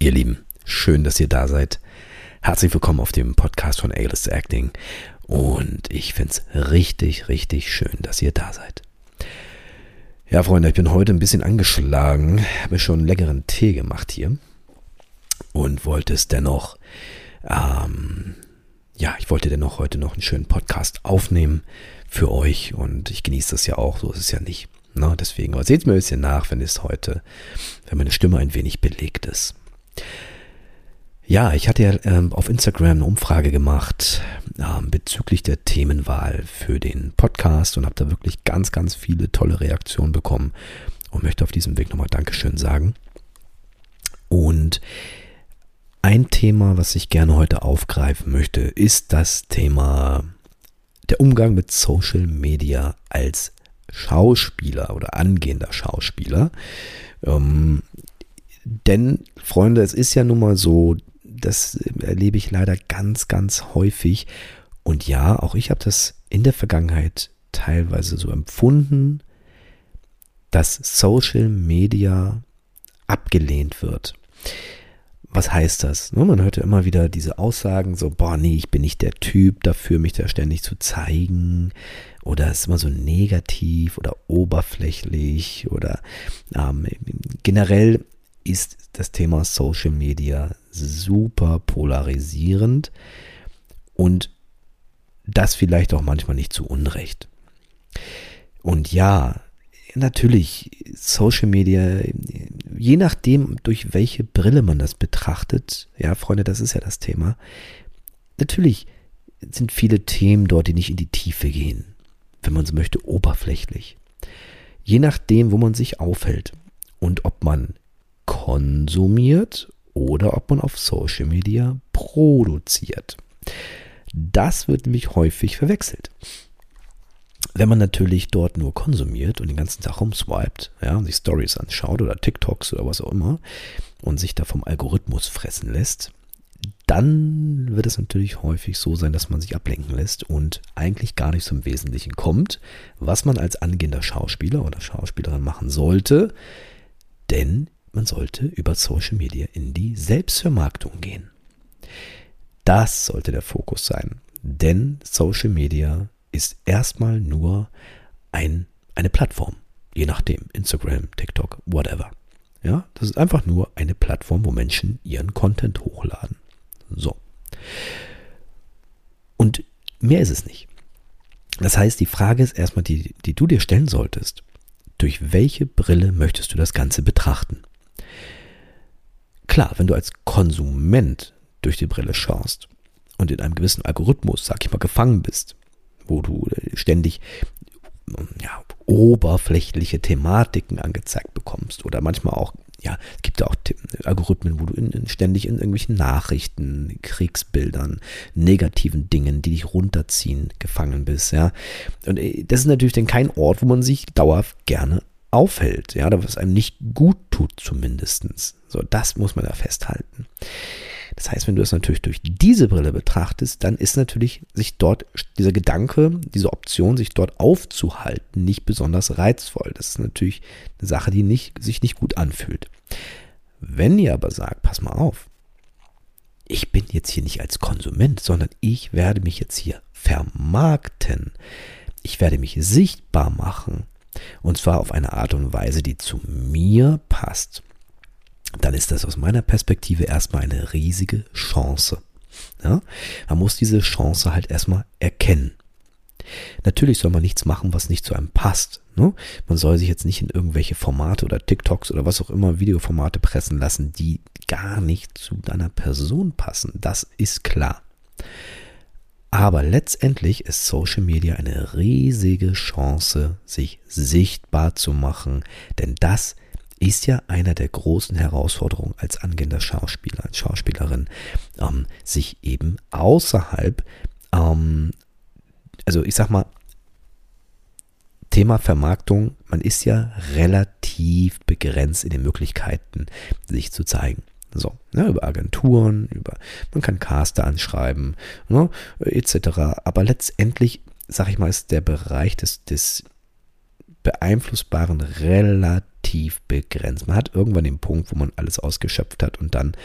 Ihr Lieben, schön, dass ihr da seid. Herzlich willkommen auf dem Podcast von A-List Acting. Und ich finde es richtig, richtig schön, dass ihr da seid. Ja, Freunde, ich bin heute ein bisschen angeschlagen. Habe mir schon einen leckeren Tee gemacht hier. Und wollte es dennoch, ich wollte dennoch heute noch einen schönen Podcast aufnehmen für euch. Und ich genieße das ja auch, so ist es ja nicht. Na, deswegen, aber seht mir ein bisschen nach, wenn meine Stimme ein wenig belegt ist. Ja, ich hatte ja auf Instagram eine Umfrage gemacht bezüglich der Themenwahl für den Podcast und habe da wirklich ganz, ganz viele tolle Reaktionen bekommen und möchte auf diesem Weg nochmal Dankeschön sagen. Und ein Thema, was ich gerne heute aufgreifen möchte, ist das Thema der Umgang mit Social Media als Schauspieler oder angehender Schauspieler. Denn, Freunde, es ist ja nun mal so, das erlebe ich leider ganz, ganz häufig. Und ja, auch ich habe das in der Vergangenheit teilweise so empfunden, dass Social Media abgelehnt wird. Was heißt das? Man hört ja immer wieder diese Aussagen so, ich bin nicht der Typ dafür, mich da ständig zu zeigen. Oder es ist immer so negativ oder oberflächlich oder generell ist das Thema Social Media super polarisierend und das vielleicht auch manchmal nicht zu Unrecht. Und ja, natürlich, Social Media, je nachdem, durch welche Brille man das betrachtet, ja, Freunde, das ist ja das Thema. Natürlich sind viele Themen dort, die nicht in die Tiefe gehen, wenn man so möchte, oberflächlich. Je nachdem, wo man sich aufhält und ob man konsumiert oder ob man auf Social Media produziert. Das wird nämlich häufig verwechselt. Wenn man natürlich dort nur konsumiert und den ganzen Tag rumswiped, ja, und sich Stories anschaut oder TikToks oder was auch immer und sich da vom Algorithmus fressen lässt, dann wird es natürlich häufig so sein, dass man sich ablenken lässt und eigentlich gar nicht zum Wesentlichen kommt, was man als angehender Schauspieler oder Schauspielerin machen sollte, denn man sollte über Social Media in die Selbstvermarktung gehen. Das sollte der Fokus sein, denn Social Media ist erstmal nur eine Plattform, je nachdem, Instagram, TikTok, whatever. Ja, das ist einfach nur eine Plattform, wo Menschen ihren Content hochladen. So. Und mehr ist es nicht. Das heißt, die Frage ist erstmal, die du dir stellen solltest, durch welche Brille möchtest du das Ganze betrachten? Klar, wenn du als Konsument durch die Brille schaust und in einem gewissen Algorithmus, sag ich mal, gefangen bist, wo du ständig oberflächliche Thematiken angezeigt bekommst oder manchmal auch, es gibt ja auch Algorithmen, wo du ständig in irgendwelchen Nachrichten, Kriegsbildern, negativen Dingen, die dich runterziehen, gefangen bist, ja. Und das ist natürlich dann kein Ort, wo man sich dauerhaft gerne aufhält, ja, oder was einem nicht gut tut zumindest. So, das muss man da festhalten. Das heißt, wenn du es natürlich durch diese Brille betrachtest, dann ist natürlich sich dort dieser Gedanke, diese Option, sich dort aufzuhalten, nicht besonders reizvoll. Das ist natürlich eine Sache, die sich nicht gut anfühlt. Wenn ihr aber sagt, pass mal auf, ich bin jetzt hier nicht als Konsument, sondern ich werde mich jetzt hier vermarkten. Ich werde mich sichtbar machen. Und zwar auf eine Art und Weise, die zu mir passt. Dann ist das aus meiner Perspektive erstmal eine riesige Chance. Ja? Man muss diese Chance halt erstmal erkennen. Natürlich soll man nichts machen, was nicht zu einem passt. Ne? Man soll sich jetzt nicht in irgendwelche Formate oder TikToks oder was auch immer, Videoformate pressen lassen, die gar nicht zu deiner Person passen. Das ist klar. Aber letztendlich ist Social Media eine riesige Chance, sich sichtbar zu machen, denn das ist ja einer der großen Herausforderungen als angehender Schauspieler, als Schauspielerin, sich eben außerhalb, ich sag mal, Thema Vermarktung, man ist ja relativ begrenzt in den Möglichkeiten, sich zu zeigen. So, über Agenturen, man kann Caster anschreiben, etc. Aber letztendlich, sag ich mal, ist der Bereich des Beeinflussbaren relativ begrenzt. Man hat irgendwann den Punkt, wo man alles ausgeschöpft hat und dann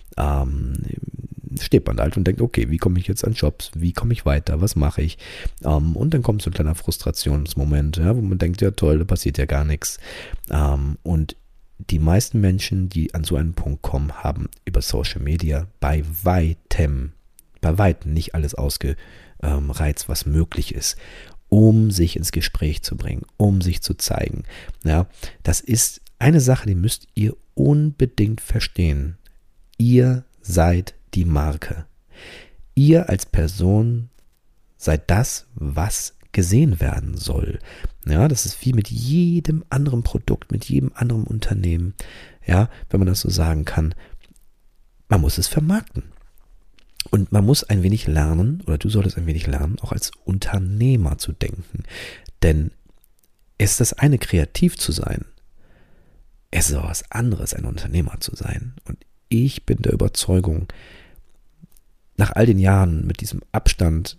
steht man halt und denkt, okay, wie komme ich jetzt an Jobs, wie komme ich weiter, was mache ich? Und dann kommt so ein kleiner Frustrationsmoment, ja, wo man denkt, ja toll, da passiert ja gar nichts. Und die meisten Menschen, die an so einen Punkt kommen, haben über Social Media bei weitem nicht alles ausgereizt, was möglich ist, um sich ins Gespräch zu bringen, um sich zu zeigen. Ja, das ist eine Sache, die müsst ihr unbedingt verstehen. Ihr seid die Marke. Ihr als Person seid das, was gesehen werden soll. Ja, das ist wie mit jedem anderen Produkt, mit jedem anderen Unternehmen. Ja, wenn man das so sagen kann. Man muss es vermarkten. Und man muss ein wenig lernen, oder du solltest ein wenig lernen, auch als Unternehmer zu denken. Denn es ist das eine, kreativ zu sein. Es ist auch was anderes, ein Unternehmer zu sein. Und ich bin der Überzeugung, nach all den Jahren mit diesem Abstand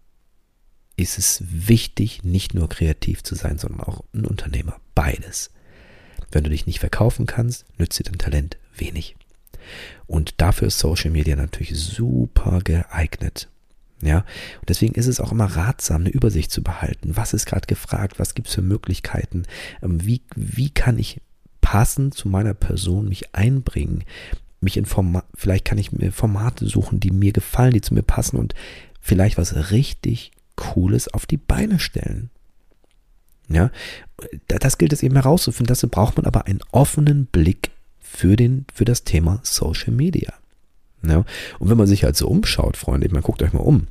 ist es wichtig, nicht nur kreativ zu sein, sondern auch ein Unternehmer. Beides. Wenn du dich nicht verkaufen kannst, nützt dir dein Talent wenig. Und dafür ist Social Media natürlich super geeignet. Ja, und deswegen ist es auch immer ratsam, eine Übersicht zu behalten. Was ist gerade gefragt? Was gibt es für Möglichkeiten? Wie kann ich passend zu meiner Person mich einbringen? Vielleicht kann ich mir Formate suchen, die mir gefallen, die zu mir passen und vielleicht was richtig Cooles auf die Beine stellen. Ja, das gilt es eben herauszufinden. Dazu braucht man aber einen offenen Blick für das Thema Social Media. Ja, und wenn man sich halt so umschaut, Freunde, man guckt euch mal um.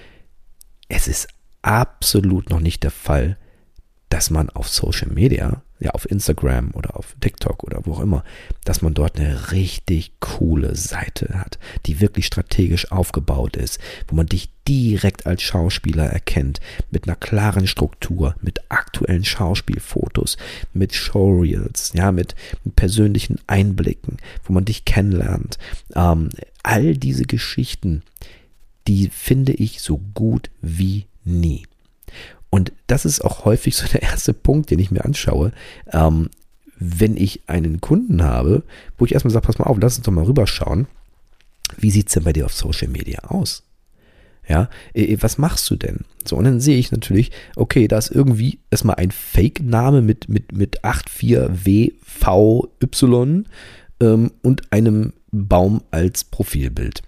Es ist absolut noch nicht der Fall, dass man auf Social Media, ja auf Instagram oder auf TikTok oder wo auch immer, dass man dort eine richtig coole Seite hat, die wirklich strategisch aufgebaut ist, wo man dich direkt als Schauspieler erkennt, mit einer klaren Struktur, mit aktuellen Schauspielfotos, mit Showreels, ja, mit persönlichen Einblicken, wo man dich kennenlernt. All diese Geschichten, die finde ich so gut wie nie. Und das ist auch häufig so der erste Punkt, den ich mir anschaue, wenn ich einen Kunden habe, wo ich erstmal sage, pass mal auf, lass uns doch mal rüberschauen, wie sieht es denn bei dir auf Social Media aus? Ja, was machst du denn? So, und dann sehe ich natürlich, okay, da ist irgendwie erstmal ein Fake-Name mit 84WVY und einem Baum als Profilbild.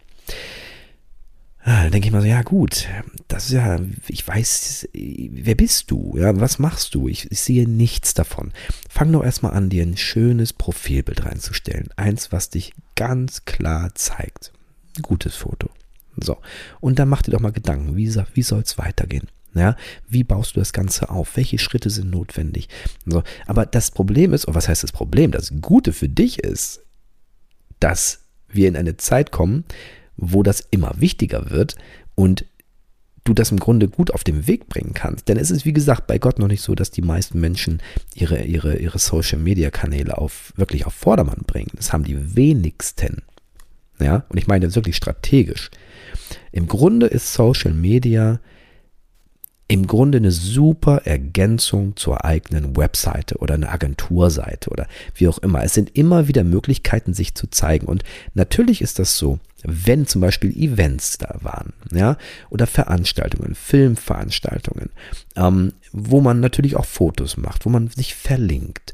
Da denke ich mal so, ja gut, das ist ja, ich weiß, wer bist du? Ja, was machst du? Ich sehe nichts davon. Fang doch erstmal an, dir ein schönes Profilbild reinzustellen. Eins, was dich ganz klar zeigt. Ein gutes Foto. So, und dann mach dir doch mal Gedanken, wie soll es weitergehen? Ja, wie baust du das Ganze auf? Welche Schritte sind notwendig? So, aber das Problem ist, oder was heißt das Problem? Das Gute für dich ist, dass wir in eine Zeit kommen, wo das immer wichtiger wird und du das im Grunde gut auf den Weg bringen kannst. Denn es ist, wie gesagt, bei Gott noch nicht so, dass die meisten Menschen ihre Social-Media-Kanäle wirklich auf Vordermann bringen. Das haben die wenigsten. Ja, und ich meine das wirklich strategisch. Im Grunde ist Social Media eine super Ergänzung zur eigenen Webseite oder einer Agenturseite oder wie auch immer. Es sind immer wieder Möglichkeiten, sich zu zeigen. Und natürlich ist das so, wenn zum Beispiel Events da waren, ja, oder Veranstaltungen, Filmveranstaltungen, wo man natürlich auch Fotos macht, wo man sich verlinkt,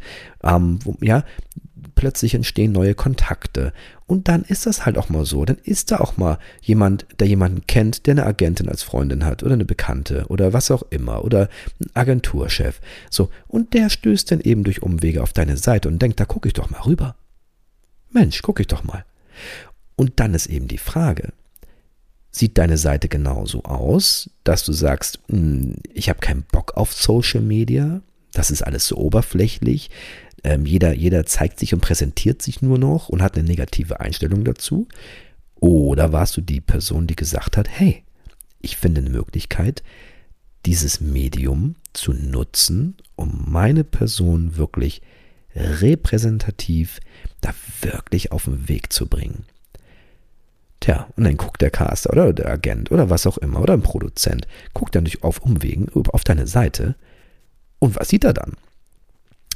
plötzlich entstehen neue Kontakte. Und dann ist das halt auch mal so. Dann ist da auch mal jemand, der jemanden kennt, der eine Agentin als Freundin hat oder eine Bekannte oder was auch immer oder ein Agenturchef. So, und der stößt dann eben durch Umwege auf deine Seite und denkt, da gucke ich doch mal rüber. Mensch, gucke ich doch mal. Und dann ist eben die Frage, sieht deine Seite genauso aus, dass du sagst, ich habe keinen Bock auf Social Media, das ist alles so oberflächlich, jeder zeigt sich und präsentiert sich nur noch und hat eine negative Einstellung dazu? Oder warst du die Person, die gesagt hat, hey, ich finde eine Möglichkeit, dieses Medium zu nutzen, um meine Person wirklich repräsentativ da wirklich auf den Weg zu bringen? Tja, und dann guckt der Caster oder der Agent oder was auch immer oder ein Produzent, guckt dann durch auf Umwegen auf deine Seite und was sieht er dann?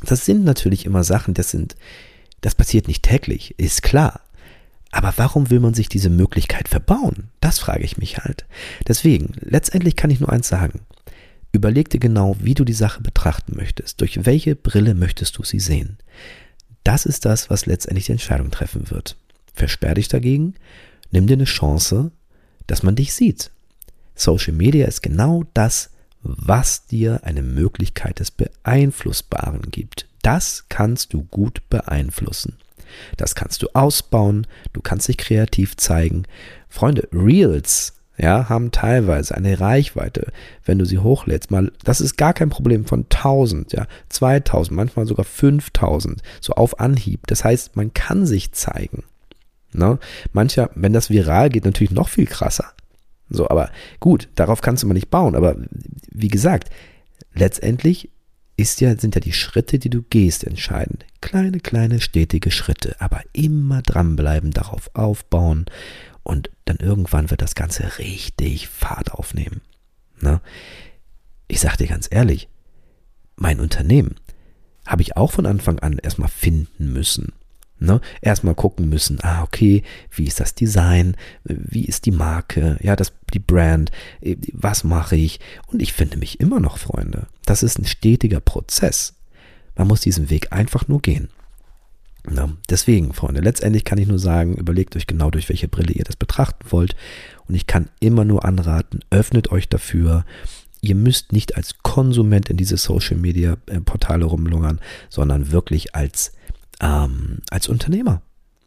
Das sind natürlich immer Sachen, das passiert nicht täglich, ist klar. Aber warum will man sich diese Möglichkeit verbauen? Das frage ich mich halt. Deswegen, letztendlich kann ich nur eins sagen. Überleg dir genau, wie du die Sache betrachten möchtest. Durch welche Brille möchtest du sie sehen? Das ist das, was letztendlich die Entscheidung treffen wird. Versperr dich dagegen, nimm dir eine Chance, dass man dich sieht. Social Media ist genau das, was dir eine Möglichkeit des Beeinflussbaren gibt. Das kannst du gut beeinflussen. Das kannst du ausbauen, du kannst dich kreativ zeigen. Freunde, Reels, ja, haben teilweise eine Reichweite, wenn du sie hochlädst, das ist gar kein Problem, von 1000, ja, 2000, manchmal sogar 5000, so auf Anhieb. Das heißt, man kann sich zeigen. Ne? Mancher, wenn das viral geht, natürlich noch viel krasser. So, aber gut, darauf kannst du mal nicht bauen. Aber wie gesagt, letztendlich sind ja die Schritte, die du gehst, entscheidend. Kleine, stetige Schritte, aber immer dranbleiben, darauf aufbauen und dann irgendwann wird das Ganze richtig Fahrt aufnehmen. Ne? Ich sag dir ganz ehrlich, mein Unternehmen habe ich auch von Anfang an erstmal finden müssen. Ne? Erstmal gucken müssen, okay, wie ist das Design, wie ist die Marke, ja, die Brand, was mache ich? Und ich finde mich immer noch, Freunde. Das ist ein stetiger Prozess. Man muss diesen Weg einfach nur gehen. Ja, deswegen, Freunde, letztendlich kann ich nur sagen, überlegt euch genau, durch welche Brille ihr das betrachten wollt. Und ich kann immer nur anraten, öffnet euch dafür. Ihr müsst nicht als Konsument in diese Social-Media-Portale rumlungern, sondern wirklich als Unternehmer.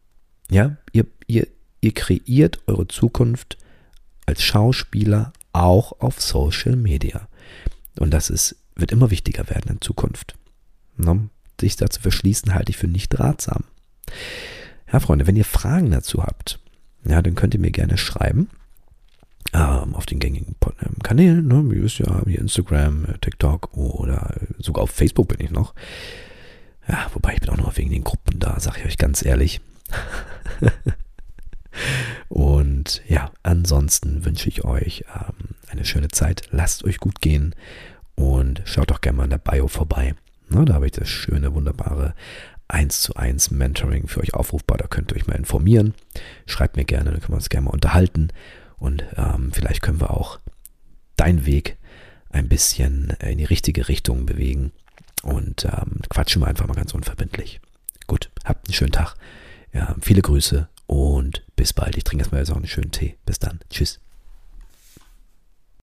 Ja, ihr kreiert eure Zukunft als Schauspieler auch auf Social Media. Und das wird immer wichtiger werden in Zukunft. Ne? Sich da zu verschließen, halte ich für nicht ratsam. Ja, Freunde, wenn ihr Fragen dazu habt, ja, dann könnt ihr mir gerne schreiben. Auf den gängigen Kanälen, ne? Ihr wisst ja, wie Instagram, TikTok oder sogar auf Facebook bin ich noch. Ja, wobei ich bin auch noch wegen den Gruppen da, sage ich euch ganz ehrlich. Und ja, ansonsten wünsche ich euch eine schöne Zeit. Lasst euch gut gehen und schaut doch gerne mal in der Bio vorbei. Na, da habe ich das schöne, wunderbare 1:1 Mentoring für euch aufrufbar. Da könnt ihr euch mal informieren. Schreibt mir gerne, dann können wir uns gerne mal unterhalten. Und vielleicht können wir auch deinen Weg ein bisschen in die richtige Richtung bewegen. Und quatschen wir einfach mal ganz unverbindlich. Gut, habt einen schönen Tag. Ja, viele Grüße und bis bald. Ich trinke erstmal jetzt auch einen schönen Tee. Bis dann. Tschüss.